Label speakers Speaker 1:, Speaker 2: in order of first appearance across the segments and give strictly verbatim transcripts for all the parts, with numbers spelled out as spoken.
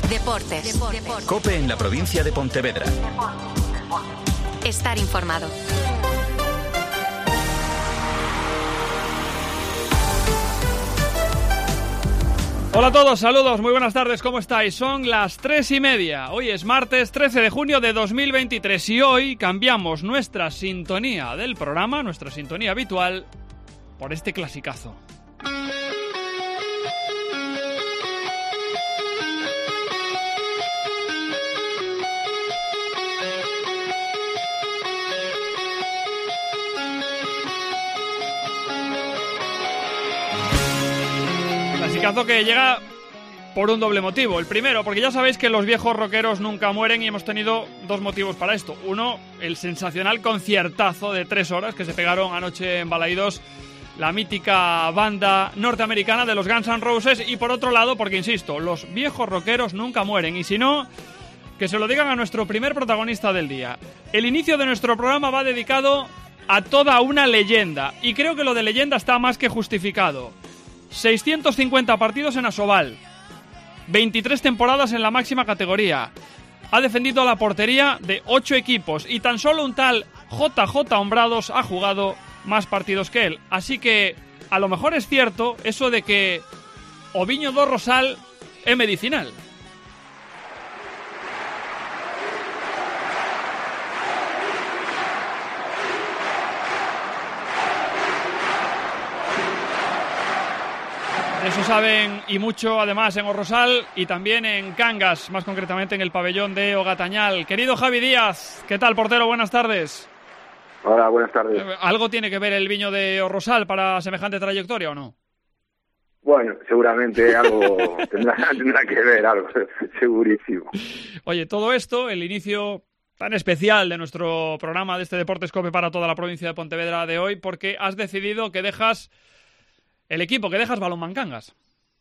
Speaker 1: Deportes. Deportes.
Speaker 2: COPE en la provincia de Pontevedra.
Speaker 1: Estar informado.
Speaker 3: Hola a todos, saludos, muy buenas tardes, ¿cómo estáis? Son las tres y media, hoy es martes trece de junio de dos mil veintitrés y hoy cambiamos nuestra sintonía del programa, nuestra sintonía habitual, por este clasicazo. Clasicazo que llega por un doble motivo. El primero, porque ya sabéis que los viejos rockeros nunca mueren y hemos tenido dos motivos para esto. Uno, el sensacional conciertazo de tres horas que se pegaron anoche en Balaídos la mítica banda norteamericana de los Guns N' Roses. Y por otro lado, porque insisto, los viejos rockeros nunca mueren. Y si no, que se lo digan a nuestro primer protagonista del día. El inicio de nuestro programa va dedicado a toda una leyenda. Y creo que lo de leyenda está más que justificado. seiscientos cincuenta partidos en Asobal, veintitrés temporadas en la máxima categoría, ha defendido a la portería de ocho equipos y tan solo un tal J J Hombrados ha jugado más partidos que él. Así que a lo mejor es cierto eso de que o viño do Rosal é medicinal. Eso saben y mucho además en O Rosal y también en Cangas, más concretamente en el pabellón de O Gatañal. Querido Javi Díaz, ¿qué tal, portero? Buenas tardes.
Speaker 4: Hola, buenas tardes.
Speaker 3: ¿Algo tiene que ver el viño de O Rosal para semejante trayectoria o no?
Speaker 4: Bueno, seguramente algo tendrá, tendrá que ver, algo, segurísimo.
Speaker 3: Oye, todo esto, el inicio tan especial de nuestro programa de este Deportes COPE para toda la provincia de Pontevedra de hoy, porque has decidido que dejas el equipo, que dejas Balonmán Cangas.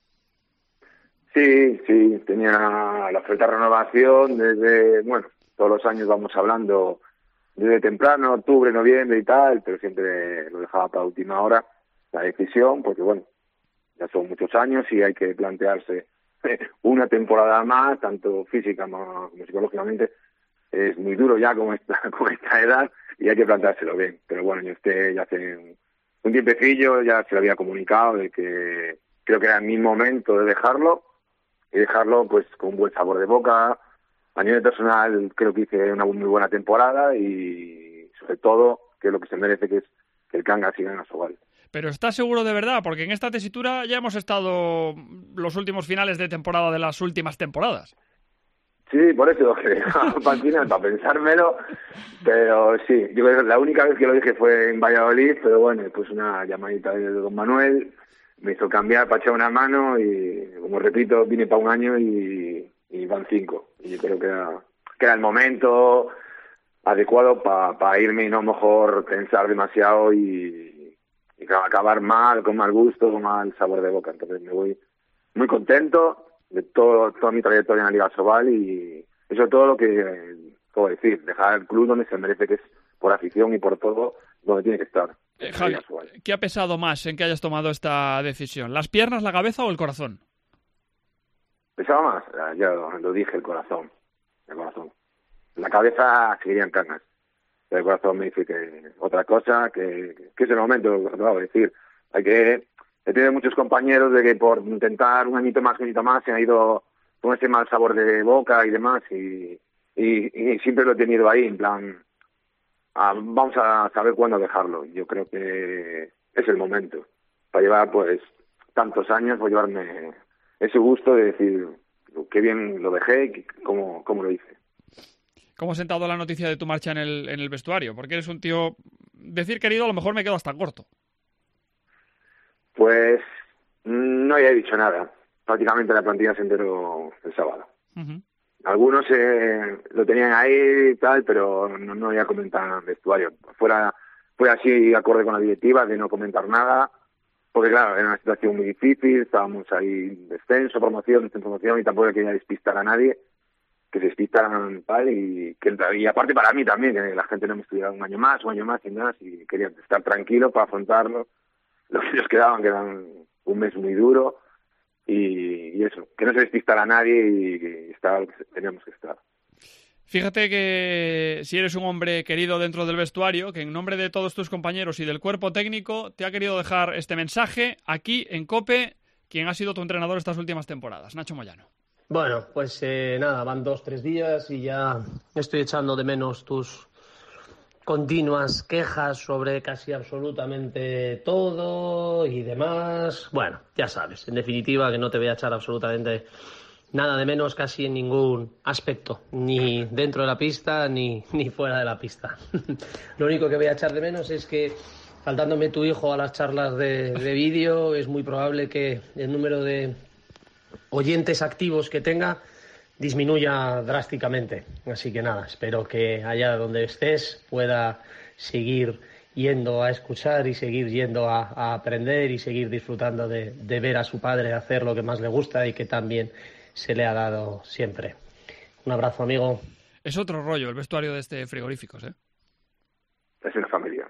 Speaker 4: Sí, sí, tenía la oferta de renovación desde, bueno, todos los años vamos hablando desde temprano, octubre, noviembre y tal, pero siempre lo dejaba para última hora la decisión, porque bueno, ya son muchos años y hay que plantearse una temporada más, tanto física como psicológicamente. Es muy duro ya con esta, con esta edad y hay que planteárselo bien. Pero bueno, yo esté ya hace un tiempecillo, ya se lo había comunicado de que creo que era mi momento de dejarlo y dejarlo pues con un buen sabor de boca. A nivel personal creo que hice una muy buena temporada y sobre todo que lo que se merece que es que el Cangas siga en Asobal.
Speaker 3: Pero ¿estás seguro de verdad? Porque en esta tesitura ya hemos estado los últimos finales de temporada de las últimas temporadas.
Speaker 4: Sí, por eso que para el final, para pensármelo, pero sí, yo creo que la única vez que lo dije fue en Valladolid, pero bueno, pues una llamadita de don Manuel me hizo cambiar para echar una mano y, como repito, vine para un año y, y van cinco. Y yo creo que era, que era el momento adecuado para pa irme y no mejor pensar demasiado y, y acabar mal, con mal gusto, con mal sabor de boca. Entonces me voy muy contento de todo, toda mi trayectoria en la Liga Asobal y eso es todo lo que, eh, ¿cómo decir? Dejar el club donde se merece, que es por afición y por todo, donde tiene que estar.
Speaker 3: Eh, Javi, ¿qué ha pesado más en que hayas tomado esta decisión? ¿Las piernas, la cabeza o el corazón?
Speaker 4: ¿Pesaba más? Ya lo, lo dije, el corazón. El corazón. La cabeza seguiría en Cangas. El corazón me dice que otra cosa, que, que es el momento, lo que acabo de decir. Hay que... He tenido muchos compañeros de que por intentar un añito más, un añito más, se han ido con ese mal sabor de boca y demás, y, y, y siempre lo he tenido ahí, en plan, ah, vamos a saber cuándo dejarlo. Yo creo que es el momento, para llevar pues tantos años, por llevarme ese gusto de decir qué bien lo dejé y cómo, cómo lo hice.
Speaker 3: ¿Cómo has sentado la noticia de tu marcha en el, en el vestuario? Porque eres un tío... Decir querido a lo mejor me quedo hasta corto.
Speaker 4: Pues no había dicho nada. Prácticamente la plantilla se enteró el sábado. Uh-huh. Algunos eh, lo tenían ahí y tal, pero no, no había comentado en el vestuario. Fuera, fue así acorde con la directiva de no comentar nada, porque claro, era una situación muy difícil, estábamos ahí en descenso, promoción, descenso, promoción, y tampoco quería despistar a nadie, que se despistaran tal, y que y aparte para mí también, que la gente no me estuviera un año más, un año más y más, y quería estar tranquilo para afrontarlo. Los que nos quedaban, que eran un mes muy duro, y, y eso, que no se despistara a nadie y, y estar que teníamos que estar.
Speaker 3: Fíjate que si eres un hombre querido dentro del vestuario, que en nombre de todos tus compañeros y del cuerpo técnico te ha querido dejar este mensaje aquí en COPE, quien ha sido tu entrenador estas últimas temporadas, Nacho Moyano.
Speaker 1: Bueno, pues eh, nada, van dos, tres días y ya estoy echando de menos tus continuas quejas sobre casi absolutamente todo y demás. Bueno, ya sabes, en definitiva que no te voy a echar absolutamente nada de menos casi en ningún aspecto, ni dentro de la pista ni, ni fuera de la pista. Lo único que voy a echar de menos es que, faltándome tu hijo a las charlas de, de vídeo, es muy probable que el número de oyentes activos que tenga disminuya drásticamente. Así que nada, espero que allá donde estés pueda seguir yendo a escuchar y seguir yendo a, a aprender y seguir disfrutando de, de ver a su padre hacer lo que más le gusta y que también se le ha dado siempre. Un abrazo, amigo.
Speaker 3: Es otro rollo el vestuario de este Frigoríficos, ¿eh?
Speaker 4: Es una familia.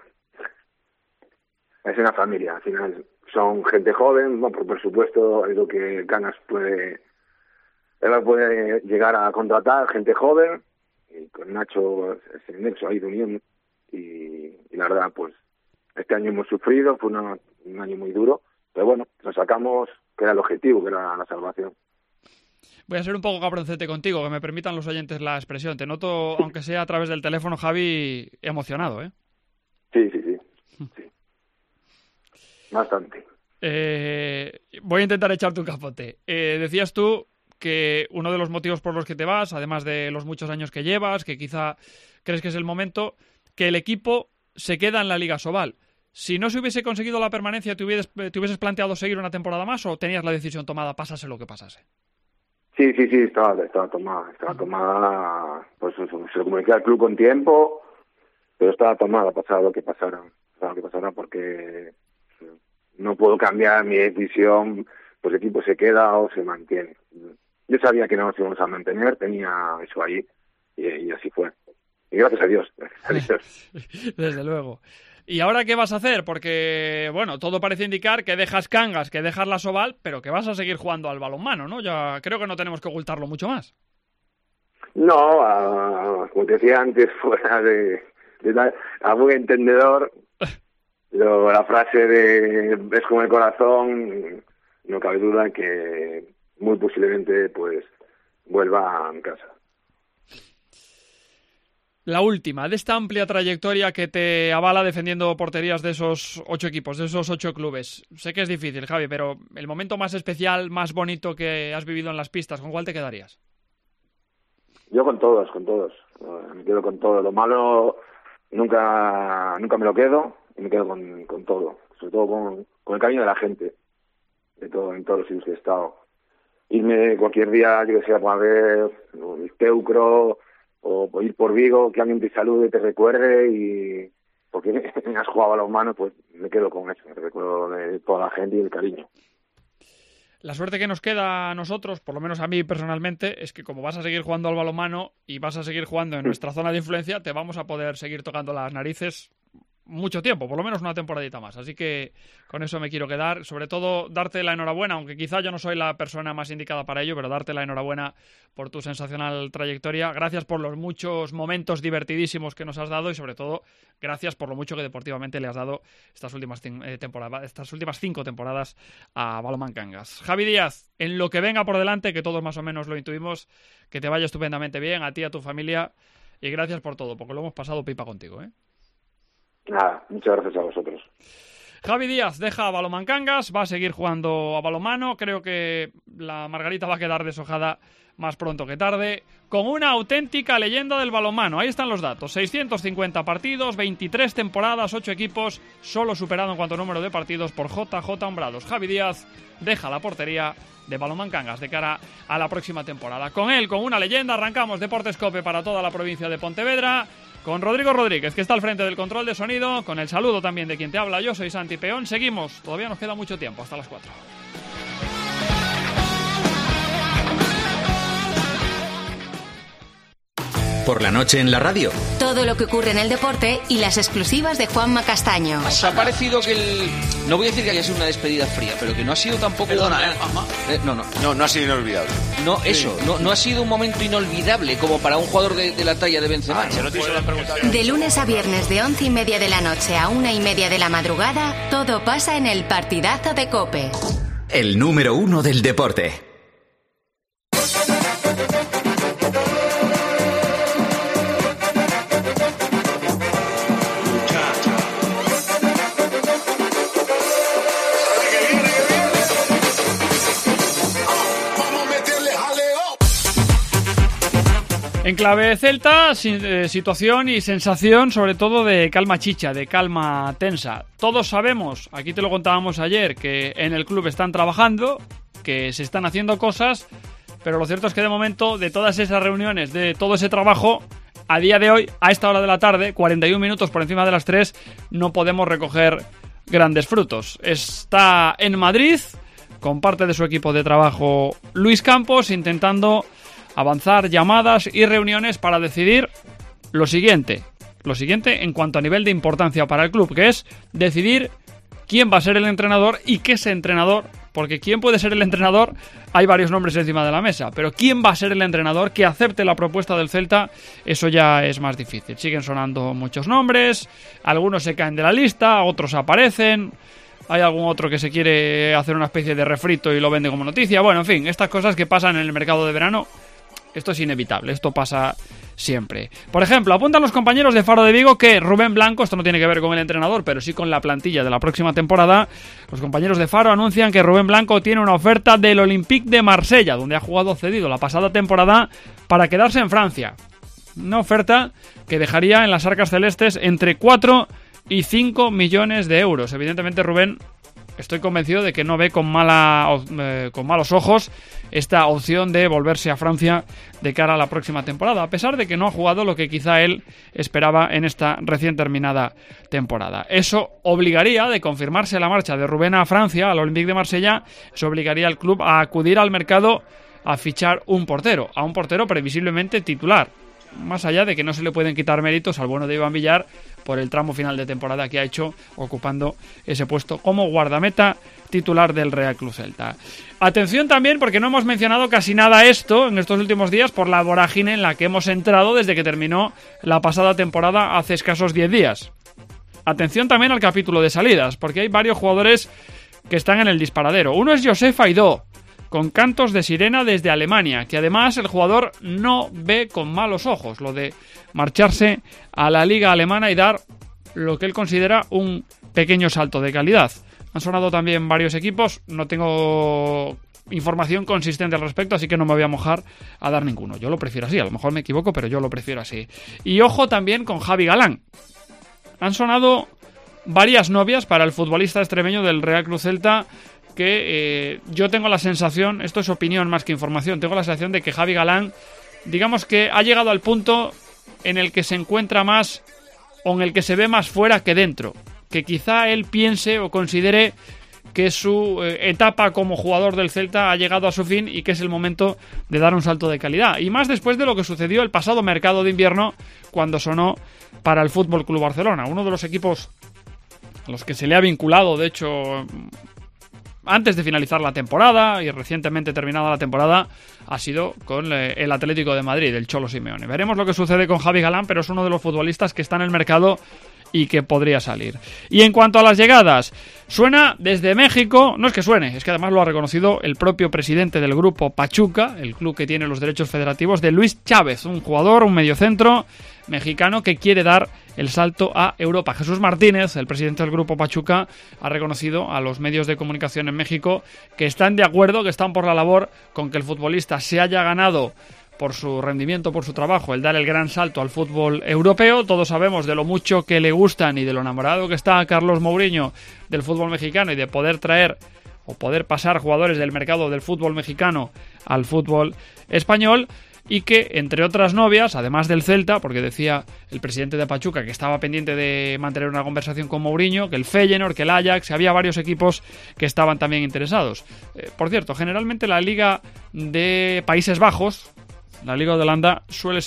Speaker 4: Es una familia. Al final son gente joven, bueno, por supuesto, es lo que Cangas puede, él puede llegar a contratar, gente joven, y con Nacho es el nexo ahí de unión. Y, y la verdad, pues, este año hemos sufrido, fue una, un año muy duro, pero bueno, nos sacamos, que era el objetivo, que era la salvación.
Speaker 3: Voy a ser un poco cabroncete contigo, que me permitan los oyentes la expresión. Te noto, aunque sea a través del teléfono, Javi, emocionado, ¿eh?
Speaker 4: Sí, sí, sí. sí. Bastante.
Speaker 3: Eh, voy a intentar echarte un capote. Eh, decías tú que uno de los motivos por los que te vas, además de los muchos años que llevas, que quizá crees que es el momento, que el equipo se queda en la Liga Sobal. Si no se hubiese conseguido la permanencia, ¿te hubieses, te hubieses planteado seguir una temporada más o tenías la decisión tomada, pasase lo que pasase?
Speaker 4: Sí, sí, sí, estaba, estaba tomada, estaba tomada, pues se lo comuniqué al club con tiempo, pero estaba tomada, pasara lo que pasara, pasara lo que pasara, porque no puedo cambiar mi decisión, pues el equipo se queda o se mantiene. Yo sabía que no nos íbamos a mantener, tenía eso ahí, y, y así fue. Y gracias a Dios, gracias a Dios.
Speaker 3: Desde luego. ¿Y ahora qué vas a hacer? Porque, bueno, todo parece indicar que dejas Cangas, que dejas la Sobal, pero que vas a seguir jugando al balonmano, ¿no? Ya creo que no tenemos que ocultarlo mucho más.
Speaker 4: No, a, como te decía antes, fuera de, de a buen entendedor, pero la frase de ves con el corazón, no cabe duda que muy posiblemente pues vuelva a mi casa.
Speaker 3: La última, de esta amplia trayectoria que te avala defendiendo porterías de esos ocho equipos, de esos ocho clubes. Sé que es difícil, Javi, pero el momento más especial, más bonito que has vivido en las pistas, ¿con cuál te quedarías?
Speaker 4: Yo con todos, con todos. Me quedo con todo. Lo malo nunca nunca me lo quedo y me quedo con, con todo. Sobre todo con, con el cariño de la gente, de todo, en todos los sitios que he estado. Irme cualquier día, yo que sé, a ver el Teucro, o ir por Vigo, que alguien te salude y te recuerde, y porque has jugado a los manos, pues me quedo con eso, me recuerdo de toda la gente y el cariño.
Speaker 3: La suerte que nos queda a nosotros, por lo menos a mí personalmente, es que como vas a seguir jugando al balonmano y vas a seguir jugando en nuestra zona de influencia, te vamos a poder seguir tocando las narices mucho tiempo, por lo menos una temporadita más. Así que con eso me quiero quedar. Sobre todo, darte la enhorabuena, aunque quizá yo no soy la persona más indicada para ello, pero darte la enhorabuena por tu sensacional trayectoria. Gracias por los muchos momentos divertidísimos que nos has dado y, sobre todo, gracias por lo mucho que deportivamente le has dado estas últimas, eh, temporadas, estas últimas cinco temporadas a Balonmán Cangas. Javi Díaz, en lo que venga por delante, que todos más o menos lo intuimos, que te vaya estupendamente bien, a ti, a tu familia, y gracias por todo, porque lo hemos pasado pipa contigo, ¿eh?
Speaker 4: Nada, muchas gracias a vosotros.
Speaker 3: Javi Díaz deja a Balonmán Cangas, va a seguir jugando a balonmano. Creo que la Margarita va a quedar deshojada más pronto que tarde, con una auténtica leyenda del balonmano. Ahí están los datos: seiscientos cincuenta partidos, veintitrés temporadas, ocho equipos, solo superado en cuanto a número de partidos por J J Hombrados. Javi Díaz deja la portería de Balonmán Cangas de cara a la próxima temporada. Con él, con una leyenda, arrancamos Deportes COPE para toda la provincia de Pontevedra, con Rodrigo Rodríguez, que está al frente del control de sonido, con el saludo también de quien te habla. Yo soy Santi Peón. Seguimos, todavía nos queda mucho tiempo, hasta las cuatro.
Speaker 2: por la noche en la radio.
Speaker 5: Todo lo que ocurre en el deporte y las exclusivas de Juanma Castaño.
Speaker 6: ¿Os ha parecido que el... No voy a decir que haya sido una despedida fría, pero que no ha sido tampoco...
Speaker 7: Perdona,
Speaker 6: una...
Speaker 7: ¿eh? Ajá.
Speaker 6: Eh, no, no.
Speaker 7: No, no ha sido inolvidable.
Speaker 6: No, eso, sí. no, no ha sido un momento inolvidable como para un jugador de, de la talla de Benzema.
Speaker 7: Ah, se lo hizo la pregunta.
Speaker 5: De lunes a viernes de once y media de la noche a una y media de la madrugada, todo pasa en el partidazo de COPE.
Speaker 2: El número uno del deporte.
Speaker 3: En clave celta, situación y sensación sobre todo de calma chicha, de calma tensa. Todos sabemos, aquí te lo contábamos ayer, que en el club están trabajando, que se están haciendo cosas, pero lo cierto es que de momento, de todas esas reuniones, de todo ese trabajo, a día de hoy, a esta hora de la tarde, cuarenta y un minutos por encima de las tres, no podemos recoger grandes frutos. Está en Madrid, con parte de su equipo de trabajo Luis Campos, intentando avanzar llamadas y reuniones para decidir lo siguiente. Lo siguiente en cuanto a nivel de importancia para el club, que es decidir quién va a ser el entrenador y qué es entrenador. Porque quién puede ser el entrenador, hay varios nombres encima de la mesa. Pero quién va a ser el entrenador que acepte la propuesta del Celta, eso ya es más difícil. Siguen sonando muchos nombres, algunos se caen de la lista, otros aparecen. Hay algún otro que se quiere hacer una especie de refrito y lo vende como noticia. Bueno, en fin, estas cosas que pasan en el mercado de verano. Esto es inevitable, esto pasa siempre. Por ejemplo, apuntan los compañeros de Faro de Vigo que Rubén Blanco, esto no tiene que ver con el entrenador, pero sí con la plantilla de la próxima temporada. Los compañeros de Faro anuncian que Rubén Blanco tiene una oferta del Olympique de Marsella, donde ha jugado cedido la pasada temporada para quedarse en Francia. Una oferta que dejaría en las arcas celestes entre cuatro y cinco millones de euros. Evidentemente, Rubén, estoy convencido de que no ve con, mala, eh, con malos ojos esta opción de volverse a Francia de cara a la próxima temporada, a pesar de que no ha jugado lo que quizá él esperaba en esta recién terminada temporada. Eso obligaría, de confirmarse la marcha de Rubén a Francia, al Olympique de Marsella, eso obligaría al club a acudir al mercado a fichar un portero, a un portero previsiblemente titular. Más allá de que no se le pueden quitar méritos al bueno de Iván Villar por el tramo final de temporada que ha hecho ocupando ese puesto como guardameta titular del Real Club Celta. Atención también porque no hemos mencionado casi nada esto en estos últimos días por la vorágine en la que hemos entrado desde que terminó la pasada temporada hace escasos diez días. Atención también al capítulo de salidas, porque hay varios jugadores que están en el disparadero. Uno es Josef Aidó, con cantos de sirena desde Alemania, que además el jugador no ve con malos ojos lo de marcharse a la liga alemana y dar lo que él considera un pequeño salto de calidad. Han sonado también varios equipos, no tengo información consistente al respecto, así que no me voy a mojar a dar ninguno. Yo lo prefiero así, a lo mejor me equivoco, pero yo lo prefiero así. Y ojo también con Javi Galán. Han sonado varias novias para el futbolista extremeño del Real Club Celta, que eh, yo tengo la sensación, esto es opinión más que información, tengo la sensación de que Javi Galán, digamos que ha llegado al punto en el que se encuentra más, o en el que se ve más fuera que dentro, que quizá él piense o considere que su eh, etapa como jugador del Celta ha llegado a su fin y que es el momento de dar un salto de calidad, y más después de lo que sucedió el pasado mercado de invierno cuando sonó para el F C Barcelona, uno de los equipos a los que se le ha vinculado, de hecho, antes de finalizar la temporada y recientemente terminada la temporada, ha sido con el Atlético de Madrid, el Cholo Simeone. Veremos lo que sucede con Javi Galán, pero es uno de los futbolistas que está en el mercado y que podría salir. Y en cuanto a las llegadas, suena desde México, no es que suene, es que además lo ha reconocido el propio presidente del grupo Pachuca, el club que tiene los derechos federativos, de Luis Chávez, un jugador, un mediocentro mexicano que quiere dar el salto a Europa. Jesús Martínez, el presidente del grupo Pachuca, ha reconocido a los medios de comunicación en México que están de acuerdo, que están por la labor con que el futbolista se haya ganado por su rendimiento, por su trabajo, el dar el gran salto al fútbol europeo. Todos sabemos de lo mucho que le gustan y de lo enamorado que está Carlos Mourinho del fútbol mexicano y de poder traer o poder pasar jugadores del mercado del fútbol mexicano al fútbol español, y que, entre otras novias, además del Celta, porque decía el presidente de Pachuca que estaba pendiente de mantener una conversación con Mourinho, que el Feyenoord, que el Ajax, había varios equipos que estaban también interesados. Eh, por cierto, generalmente la Liga de Países Bajos, la Liga de Holanda, suele ser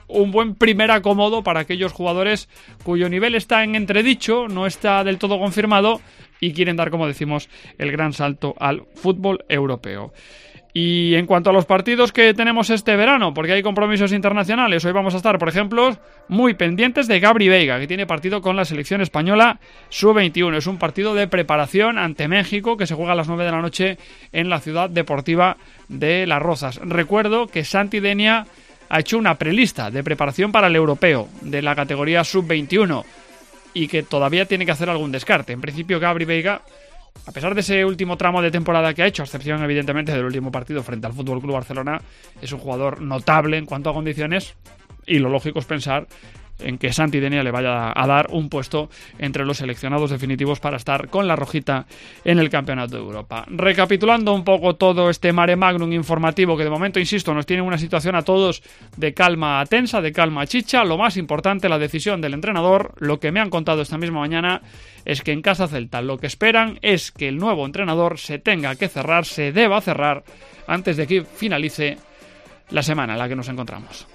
Speaker 3: un buen primer acomodo para aquellos jugadores cuyo nivel está en entredicho, no está del todo confirmado y quieren dar, como decimos, el gran salto al fútbol europeo. Y en cuanto a los partidos que tenemos este verano, porque hay compromisos internacionales, hoy vamos a estar, por ejemplo, muy pendientes de Gabri Veiga, que tiene partido con la selección española sub veintiuno. Es un partido de preparación ante México que se juega a las nueve de la noche en la ciudad deportiva de Las Rozas. Recuerdo que Santi Denia ha hecho una prelista de preparación para el europeo de la categoría sub veintiuno y que todavía tiene que hacer algún descarte. En principio, Gabri Veiga, a pesar de ese último tramo de temporada que ha hecho, a excepción evidentemente del último partido frente al F C Barcelona, es un jugador notable en cuanto a condiciones y lo lógico es pensar en que Santi Denia le vaya a dar un puesto entre los seleccionados definitivos para estar con la rojita en el Campeonato de Europa. Recapitulando un poco todo este mare magnum informativo que de momento, insisto, nos tiene una situación a todos de calma tensa, de calma chicha. Lo más importante, la decisión del entrenador. Lo que me han contado esta misma mañana es que en Casa Celta lo que esperan es que el nuevo entrenador se tenga que cerrar, se deba cerrar antes de que finalice la semana en la que nos encontramos.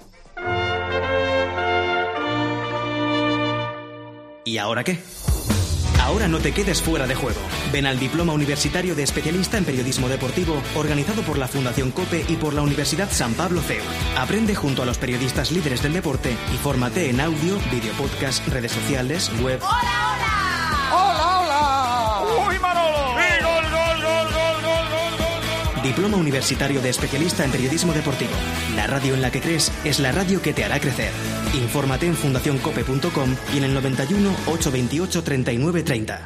Speaker 8: ¿Y ahora qué? Ahora no te quedes fuera de juego. Ven al Diploma Universitario de Especialista en Periodismo Deportivo, organizado por la Fundación COPE y por la Universidad San Pablo C E U. Aprende junto a los periodistas líderes del deporte y fórmate en audio, video podcast, redes sociales, web.
Speaker 9: ¡Hola, hola! ¡Hola, hola!
Speaker 3: ¡Uy, Manolo! ¡Y gol, gol, gol, gol, gol, gol, gol!
Speaker 8: Diploma Universitario de Especialista en Periodismo Deportivo. La radio en la que crees es la radio que te hará crecer. Infórmate en fundación cope punto com y en el noventa y uno, ochocientos veintiocho, treinta y nueve treinta.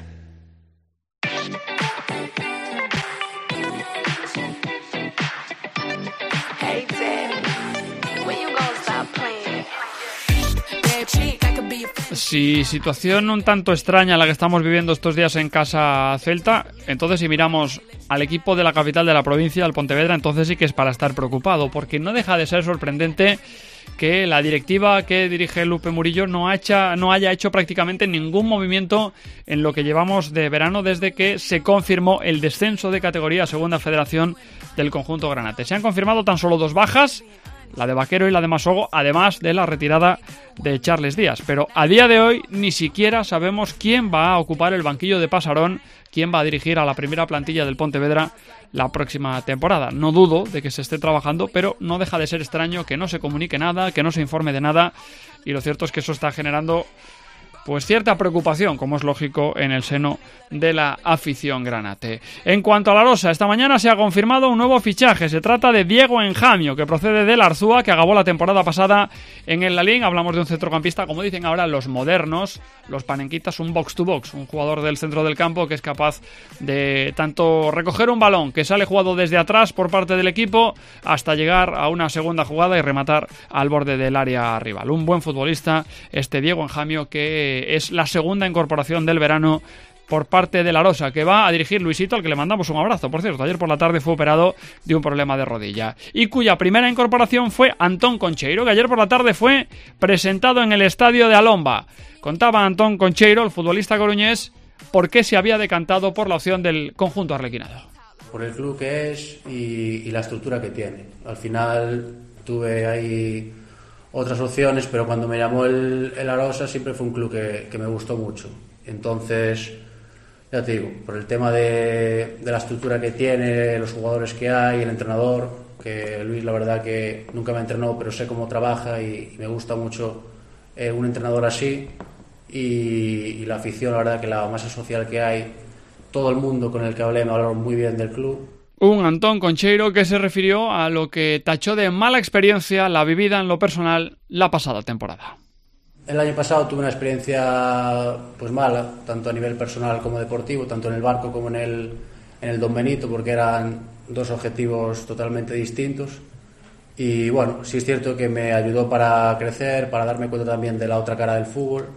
Speaker 3: Si situación un tanto extraña la que estamos viviendo estos días en Casa Celta, entonces si miramos al equipo de la capital de la provincia, al Pontevedra, entonces sí que es para estar preocupado, porque no deja de ser sorprendente que la directiva que dirige Lupe Murillo no, hacha, no haya hecho prácticamente ningún movimiento en lo que llevamos de verano desde que se confirmó el descenso de categoría a Segunda Federación del conjunto granate. Se han confirmado tan solo dos bajas, la de Vaquero y la de Masogo, además de la retirada de Charles Díaz. Pero a día de hoy ni siquiera sabemos quién va a ocupar el banquillo de Pasarón, quién va a dirigir a la primera plantilla del Pontevedra la próxima temporada. No dudo de que se esté trabajando, pero no deja de ser extraño que no se comunique nada, que no se informe de nada, y lo cierto es que eso está generando pues cierta preocupación, como es lógico, en el seno de la afición granate. En cuanto a la Arosa, esta mañana se ha confirmado un nuevo fichaje. Se trata de Diego Enjamio, que procede del Arzúa, que acabó la temporada pasada en el Lalín. Hablamos de un centrocampista, como dicen ahora los modernos, los panenquitas, un box to box, un jugador del centro del campo que es capaz de tanto recoger un balón que sale jugado desde atrás por parte del equipo hasta llegar a una segunda jugada y rematar al borde del área rival. Un buen futbolista, este Diego Enjamio, que es la segunda incorporación del verano por parte de la Arosa, que va a dirigir Luisito, al que le mandamos un abrazo. Por cierto, ayer por la tarde fue operado de un problema de rodilla. Y cuya primera incorporación fue Antón Concheiro, que ayer por la tarde fue presentado en el estadio de Alomba. Contaba Antón Concheiro, el futbolista coruñés, por qué se había decantado por la opción del conjunto arlequinado.
Speaker 10: Por el club que es y, y la estructura que tiene. Al final tuve ahí otras opciones, pero cuando me llamó el, el Arosa siempre fue un club que, que me gustó mucho. Entonces, ya te digo, por el tema de, de la estructura que tiene, los jugadores que hay, el entrenador, que Luis la verdad que nunca me entrenó, pero sé cómo trabaja y, y me gusta mucho eh, un entrenador así, y, y la afición, la verdad que la masa social que hay, todo el mundo con el que hablé me hablaron muy bien del club.
Speaker 3: Un Antón Concheiro que se refirió a lo que tachó de mala experiencia la vivida en lo personal la pasada temporada.
Speaker 10: El año pasado tuve una experiencia pues mala, tanto a nivel personal como deportivo, tanto en el Barco como en el, en el Don Benito, porque eran dos objetivos totalmente distintos. Y bueno, sí es cierto que me ayudó para crecer, para darme cuenta también de la otra cara del fútbol,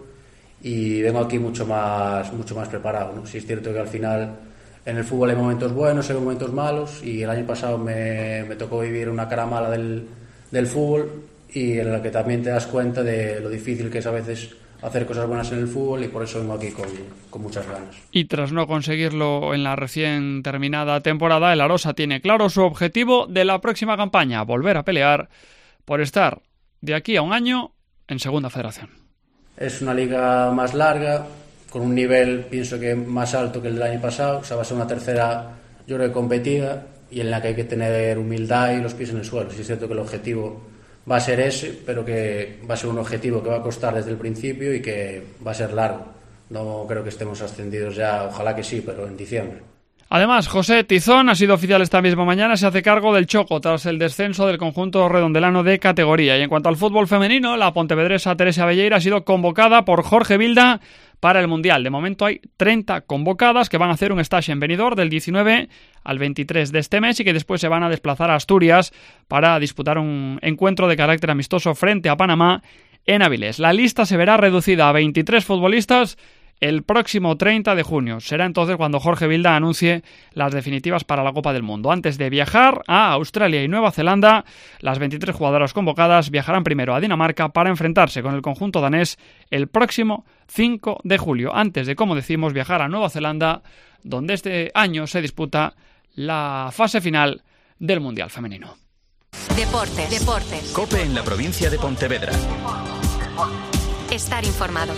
Speaker 10: y vengo aquí mucho más, mucho más preparado, ¿no? Sí es cierto que al final en el fútbol hay momentos buenos, hay momentos malos, y el año pasado me, me tocó vivir una cara mala del, del fútbol, y en la que también te das cuenta de lo difícil que es a veces hacer cosas buenas en el fútbol, y por eso vengo aquí con, con muchas ganas.
Speaker 3: Y tras no conseguirlo en la recién terminada temporada, el Arosa tiene claro su objetivo de la próxima campaña: volver a pelear por estar de aquí a un año en Segunda Federación.
Speaker 10: Es una liga más larga, con un nivel, pienso que más alto que el del año pasado. O sea, va a ser una tercera, yo creo que competida, y en la que hay que tener humildad y los pies en el suelo. Sí es cierto que el objetivo va a ser ese, pero que va a ser un objetivo que va a costar desde el principio y que va a ser largo. No creo que estemos ascendidos ya, ojalá que sí, pero en diciembre.
Speaker 3: Además, José Tizón ha sido oficial esta misma mañana, se hace cargo del Choco tras el descenso del conjunto redondelano de categoría. Y en cuanto al fútbol femenino, la pontevedresa Teresa Belleira ha sido convocada por Jorge Vilda para el Mundial. De momento hay treinta convocadas que van a hacer un stage en Benidorm del diecinueve al veintitrés de este mes y que después se van a desplazar a Asturias para disputar un encuentro de carácter amistoso frente a Panamá en Avilés. La lista se verá reducida a veintitrés futbolistas el próximo treinta de junio. Será entonces cuando Jorge Vilda anuncie las definitivas para la Copa del Mundo. Antes de viajar a Australia y Nueva Zelanda, las veintitrés jugadoras convocadas viajarán primero a Dinamarca para enfrentarse con el conjunto danés el próximo cinco de julio, antes de, como decimos, viajar a Nueva Zelanda, donde este año se disputa la fase final del Mundial Femenino.
Speaker 5: Deportes, deportes.
Speaker 2: COPE en la provincia de Pontevedra.
Speaker 5: Estar informado.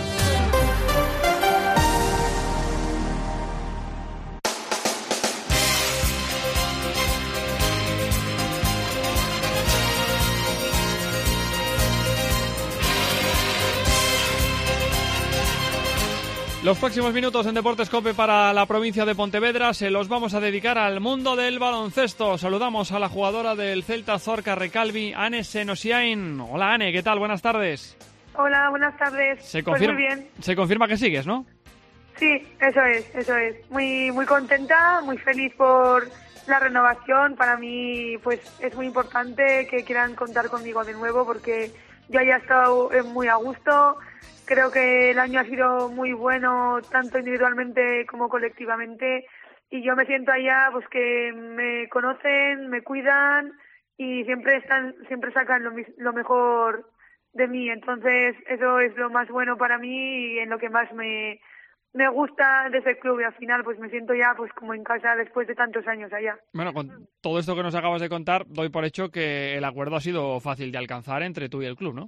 Speaker 3: Los próximos minutos en Deportes COPE para la provincia de Pontevedra se los vamos a dedicar al mundo del baloncesto. Saludamos a la jugadora del Celta Zorca Recalvi, Ane Senosiain. Hola Ane, ¿qué tal? Buenas tardes.
Speaker 11: Hola, buenas tardes.
Speaker 3: Se
Speaker 11: pues
Speaker 3: confirma,
Speaker 11: muy bien.
Speaker 3: Se confirma que sigues, ¿no?
Speaker 11: Sí, eso es, eso es. Muy, muy contenta, muy feliz por la renovación. Para mí, pues es muy importante que quieran contar conmigo de nuevo porque yo ya he estado muy a gusto. Creo que el año ha sido muy bueno, tanto individualmente como colectivamente, y yo me siento allá pues que me conocen, me cuidan y siempre están, siempre sacan lo, lo mejor de mí. Entonces eso es lo más bueno para mí y en lo que más me, me gusta de ese club, y al final pues me siento ya pues como en casa después de tantos años allá.
Speaker 3: Bueno, con todo esto que nos acabas de contar, doy por hecho que el acuerdo ha sido fácil de alcanzar entre tú y el club, ¿no?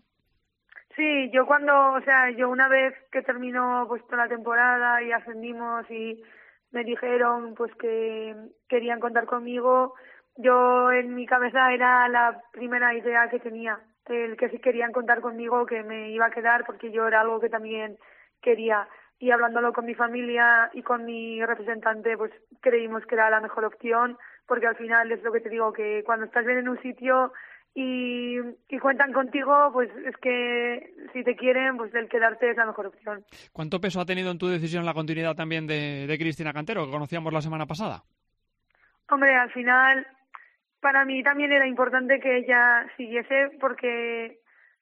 Speaker 11: Sí, yo cuando, o sea, yo una vez que terminó pues toda la temporada y ascendimos y me dijeron pues que querían contar conmigo, yo en mi cabeza era la primera idea que tenía, el que si querían contar conmigo, que me iba a quedar porque yo era algo que también quería. Y hablándolo con mi familia y con mi representante, pues creímos que era la mejor opción, porque al final es lo que te digo, que cuando estás bien en un sitio y, y cuentan contigo, pues es que si te quieren, pues el quedarte es la mejor opción.
Speaker 3: ¿Cuánto peso ha tenido en tu decisión la continuidad también de, de Cristina Cantero, que conocíamos la semana pasada?
Speaker 11: Hombre, al final, para mí también era importante que ella siguiese, porque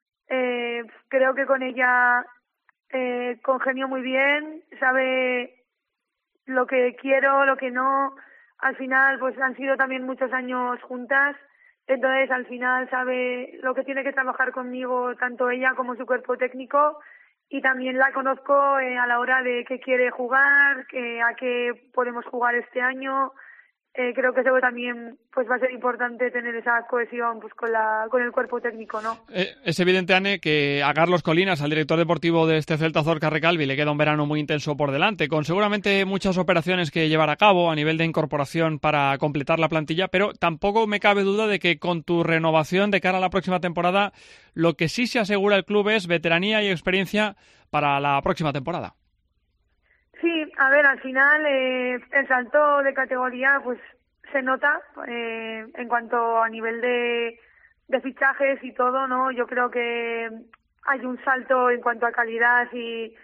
Speaker 11: eh, creo que con ella eh, congenio muy bien, sabe lo que quiero, lo que no. Al final, pues han sido también muchos años juntas. Entonces, al final sabe lo que tiene que trabajar conmigo, tanto ella como su cuerpo técnico, y también la conozco eh, a la hora de qué quiere jugar, que, a qué podemos jugar este año. Eh, creo que eso también pues va a ser importante, tener esa cohesión pues con la con el cuerpo técnico, ¿no?
Speaker 3: Eh, es evidente, Ane, que a Carlos Colinas, al director deportivo de este Celta Zorca Recalvi, le queda un verano muy intenso por delante, con seguramente muchas operaciones que llevar a cabo a nivel de incorporación para completar la plantilla, pero tampoco me cabe duda de que con tu renovación de cara a la próxima temporada, lo que sí se asegura el club es veteranía y experiencia para la próxima temporada.
Speaker 11: Sí, a ver, al final eh, el salto de categoría pues se nota eh, en cuanto a nivel de, de fichajes y todo, ¿no? Yo creo que hay un salto en cuanto a calidad y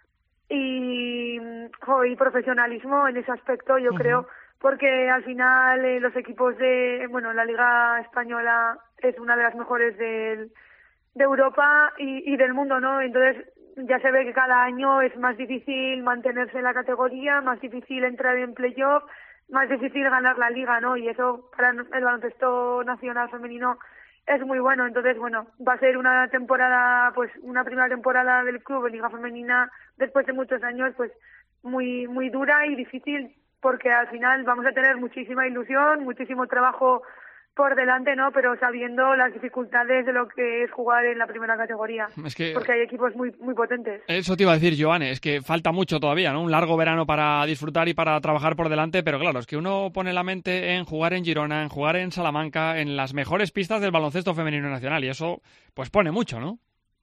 Speaker 11: y, jo, y profesionalismo en ese aspecto, yo uh-huh. creo, porque al final eh, los equipos de, bueno, la Liga Española es una de las mejores del, de Europa y, y del mundo, ¿no? Entonces ya se ve que cada año es más difícil mantenerse en la categoría, más difícil entrar en playoff, más difícil ganar la liga, ¿no? Y eso para el baloncesto nacional femenino es muy bueno. Entonces, bueno, va a ser una temporada, pues una primera temporada del club en liga femenina después de muchos años, pues muy muy dura y difícil, porque al final vamos a tener muchísima ilusión, muchísimo trabajo por delante, ¿no? Pero sabiendo las dificultades de lo que es jugar en la primera categoría.
Speaker 3: Es que,
Speaker 11: porque hay equipos muy muy potentes.
Speaker 3: Eso te iba a decir, Joane, es que falta mucho todavía, ¿no? Un largo verano para disfrutar y para trabajar por delante, pero claro, es que uno pone la mente en jugar en Girona, en jugar en Salamanca, en las mejores pistas del baloncesto femenino nacional, y eso pues pone mucho, ¿no?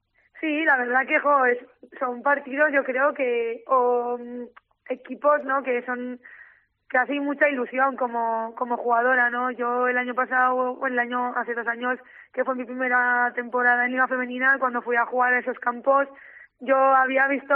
Speaker 11: Sí, la verdad que jo, es, son partidos, yo creo que, o equipos, ¿no? Que son que hacen mucha ilusión como como jugadora, ¿no? Yo el año pasado, o el año hace dos años, que fue mi primera temporada en Liga Femenina, cuando fui a jugar a esos campos, yo había visto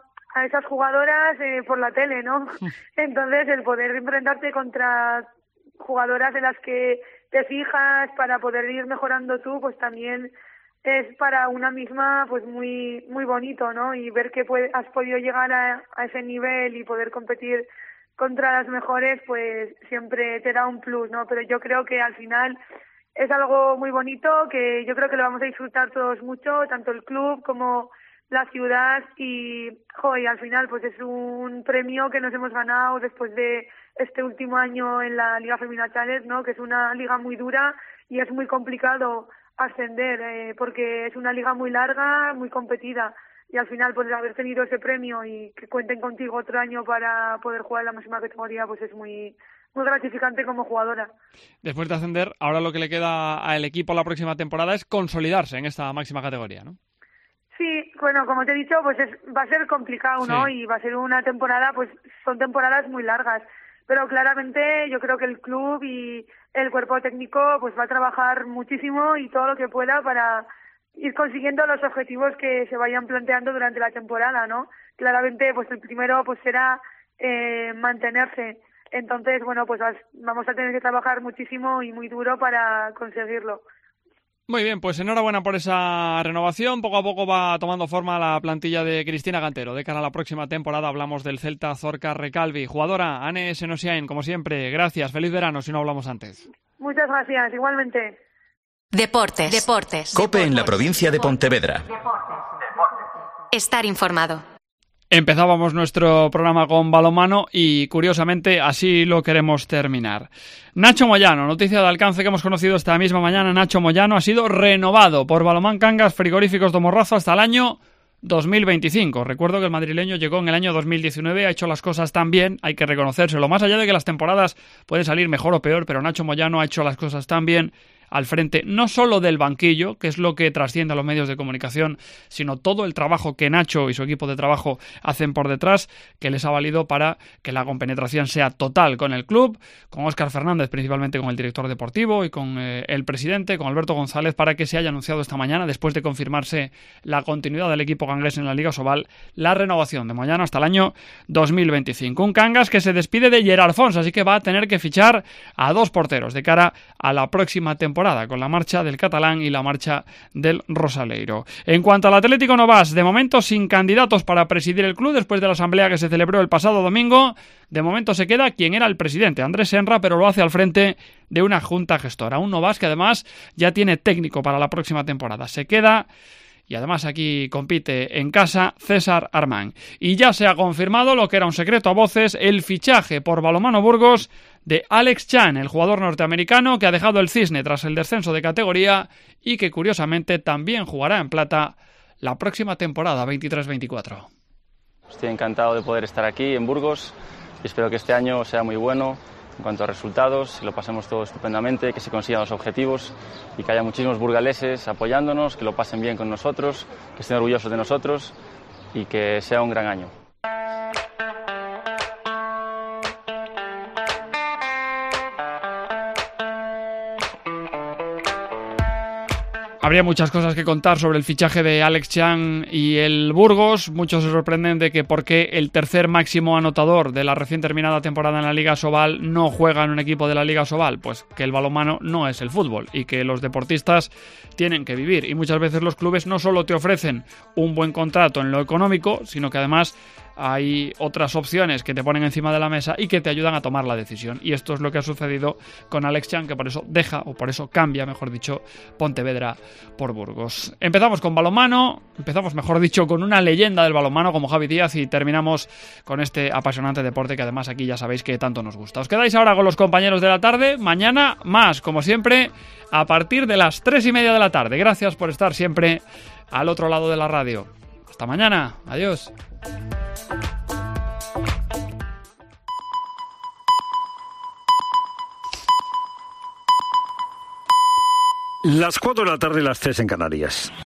Speaker 11: a esas jugadoras eh, por la tele, ¿no? Entonces, el poder enfrentarte contra jugadoras en las que te fijas para poder ir mejorando tú, pues también es para una misma pues muy muy bonito, ¿no? Y ver que puede, has podido llegar a, a ese nivel y poder competir contra las mejores, pues siempre te da un plus, ¿no? Pero yo creo que al final es algo muy bonito, que yo creo que lo vamos a disfrutar todos mucho, tanto el club como la ciudad, y, jo, y al final pues es un premio que nos hemos ganado después de este último año en la Liga Femenina Challenge, ¿no? Que es una liga muy dura y es muy complicado ascender, eh, porque es una liga muy larga, muy competida. Y al final, pues haber tenido ese premio y que cuenten contigo otro año para poder jugar en la máxima categoría, pues es muy muy gratificante como jugadora.
Speaker 3: Después de ascender, ahora lo que le queda al equipo la próxima temporada es consolidarse en esta máxima categoría, ¿no?
Speaker 11: Sí, bueno, como te he dicho, pues es, va a ser complicado, ¿no? Sí. Y va a ser una temporada, pues son temporadas muy largas. Pero claramente yo creo que el club y el cuerpo técnico pues va a trabajar muchísimo y todo lo que pueda para ir consiguiendo los objetivos que se vayan planteando durante la temporada, ¿no? Claramente, pues el primero pues será eh, mantenerse. Entonces, bueno, pues vamos a tener que trabajar muchísimo y muy duro para conseguirlo.
Speaker 3: Muy bien, pues enhorabuena por esa renovación. Poco a poco va tomando forma la plantilla de Cristina Cantero. De cara a la próxima temporada hablamos del Celta Zorca Recalvi. Jugadora, Ane Senosiain, como siempre, gracias. Feliz verano si no hablamos antes.
Speaker 11: Muchas gracias, igualmente.
Speaker 5: Deportes. Deportes.
Speaker 2: COPE en la provincia de Pontevedra.
Speaker 5: Estar informado.
Speaker 3: Empezábamos nuestro programa con balonmano y, curiosamente, así lo queremos terminar. Nacho Moyano, noticia de alcance que hemos conocido esta misma mañana. Nacho Moyano ha sido renovado por Balomán Cangas Frigoríficos do Morrazo hasta el año dos mil veinticinco. Recuerdo que el madrileño llegó en el año dos mil diecinueve, ha hecho las cosas tan bien, hay que reconocérselo. Más allá de que las temporadas pueden salir mejor o peor, pero Nacho Moyano ha hecho las cosas tan bien al frente, no solo del banquillo, que es lo que trasciende a los medios de comunicación, sino todo el trabajo que Nacho y su equipo de trabajo hacen por detrás, que les ha valido para que la compenetración sea total con el club, con Óscar Fernández, principalmente con el director deportivo, y con eh, el presidente, con Alberto González, para que se haya anunciado esta mañana, después de confirmarse la continuidad del equipo cangués en la Liga Sobal, la renovación de Moyano hasta el año dos mil veinticinco. Un Cangas que se despide de Gerard Fons, así que va a tener que fichar a dos porteros de cara a la próxima temporada, con la marcha del catalán y la marcha del Rosaleiro. En cuanto al Atlético Novas, de momento sin candidatos para presidir el club después de la asamblea que se celebró el pasado domingo, de momento se queda quien era el presidente, Andrés Senra, pero lo hace al frente de una junta gestora. Un Novas que además ya tiene técnico para la próxima temporada. Se queda... Y además aquí compite en casa César Armán. Y ya se ha confirmado lo que era un secreto a voces, el fichaje por Balonmano Burgos de Alex Chan, el jugador norteamericano que ha dejado el Cisne tras el descenso de categoría y que curiosamente también jugará en plata la próxima temporada veintitrés veinticuatro.
Speaker 12: Estoy encantado de poder estar aquí en Burgos y espero que este año sea muy bueno en cuanto a resultados, que lo pasemos todo estupendamente, que se consigan los objetivos y que haya muchísimos burgaleses apoyándonos, que lo pasen bien con nosotros, que estén orgullosos de nosotros y que sea un gran año.
Speaker 3: Habría muchas cosas que contar sobre el fichaje de Alex Chan y el Burgos. Muchos se sorprenden de que por qué el tercer máximo anotador de la recién terminada temporada en la Liga Sobal no juega en un equipo de la Liga Sobal. Pues que el balonmano no es el fútbol y que los deportistas tienen que vivir. Y muchas veces los clubes no solo te ofrecen un buen contrato en lo económico, sino que además hay otras opciones que te ponen encima de la mesa y que te ayudan a tomar la decisión. Y esto es lo que ha sucedido con Alex Chan, que por eso deja, o por eso cambia, mejor dicho, Pontevedra por Burgos. Empezamos con balonmano, empezamos, mejor dicho, con una leyenda del balonmano como Javi Díaz y terminamos con este apasionante deporte que además aquí ya sabéis que tanto nos gusta. Os quedáis ahora con los compañeros de la tarde, mañana más, como siempre, a partir de las tres y media de la tarde. Gracias por estar siempre al otro lado de la radio. Hasta mañana, adiós.
Speaker 13: Las cuatro de la tarde, las tres en Canarias.